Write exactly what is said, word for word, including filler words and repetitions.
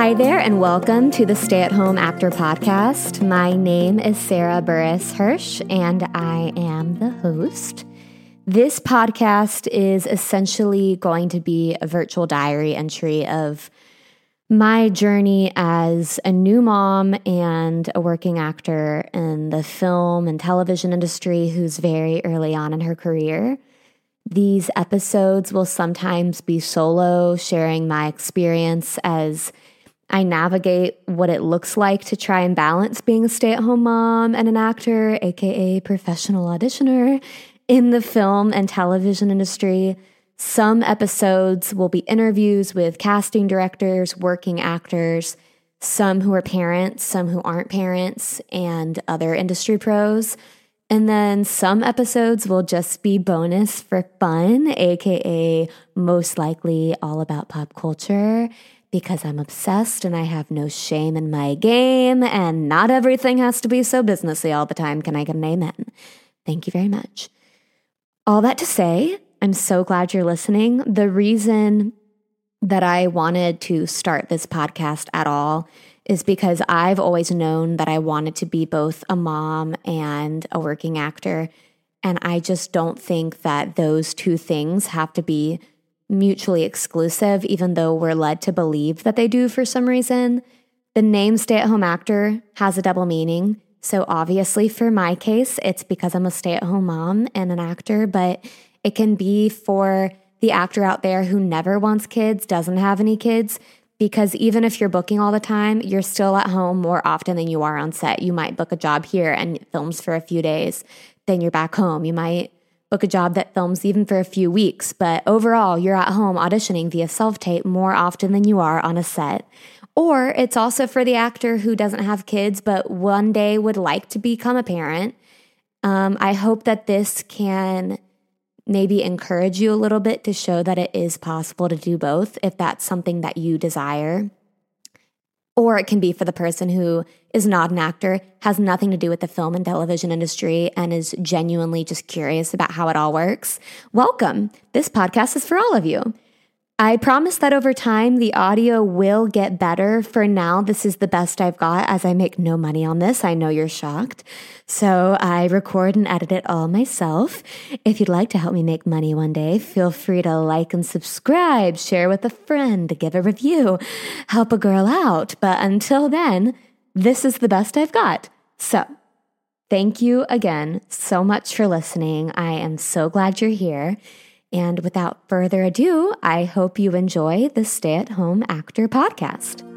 Hi there, and welcome to the Stay at Home Actor Podcast. My name is Sarah Burris Hirsch, and I am the host. This podcast is essentially going to be a virtual diary entry of my journey as a new mom and a working actor in the film and television industry who's very early on in her career. These episodes will sometimes be solo, sharing my experience as I navigate what it looks like to try and balance being a stay-at-home mom and an actor, aka professional auditioner, in the film and television industry. Some episodes will be interviews with casting directors, working actors, some who are parents, some who aren't parents, and other industry pros. And then some episodes will just be bonus for fun, aka most likely all about pop culture, because I'm obsessed and I have no shame in my game, and not everything has to be so businessy all the time. Can I get an amen? Thank you very much. All that to say, I'm so glad you're listening. The reason that I wanted to start this podcast at all is because I've always known that I wanted to be both a mom and a working actor, and I just don't think that those two things have to be mutually exclusive, even though we're led to believe that they do for some reason. The name stay-at-home actor has a double meaning. So obviously for my case, it's because I'm a stay-at-home mom and an actor, but it can be for the actor out there who never wants kids, doesn't have any kids, because even if you're booking all the time, you're still at home more often than you are on set. You might book a job here and it films for a few days, then you're back home. You might book a job that films even for a few weeks, but overall, you're at home auditioning via self-tape more often than you are on a set. Or it's also for the actor who doesn't have kids, but one day would like to become a parent. Um, I hope that this can maybe encourage you a little bit to show that it is possible to do both if that's something that you desire. Or it can be for the person who is not an actor, has nothing to do with the film and television industry, and is genuinely just curious about how it all works. Welcome. This podcast is for all of you. I promise that over time, the audio will get better. For now, this is the best I've got, as I make no money on this. I know you're shocked. So I record and edit it all myself. If you'd like to help me make money one day, feel free to like and subscribe, share with a friend, give a review, help a girl out. But until then, this is the best I've got. So thank you again so much for listening. I am so glad you're here. And without further ado, I hope you enjoy the Stay at Home Actor Podcast.